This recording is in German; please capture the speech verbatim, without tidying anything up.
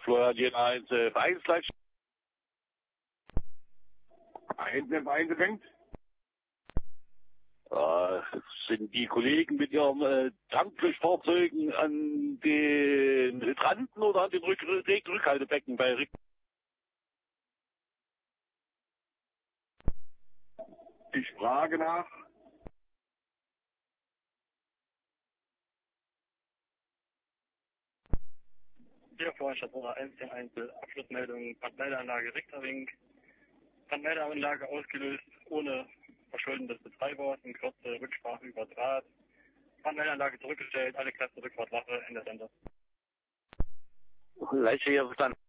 Florian eins, äh, Vereinsleitstelle. eins F eins fängt. Äh, sind die Kollegen mit ihren äh, Tankfahrzeugen an den Hydranten oder an den Rück Rückhaltebecken bei Rick? Ich frage nach. Hier Vorstadt oder eins zehn Einzel, Abschlussmeldung, Brandmeldeanlage Richterwink. Brandmeldeanlage ausgelöst ohne Verschulden des Betreibers, in Kürze Rücksprache über Draht. Brandmeldeanlage zurückgestellt, alle Kräfte Rückfahrt Wache, Ende Sender. Leiche hier verstanden.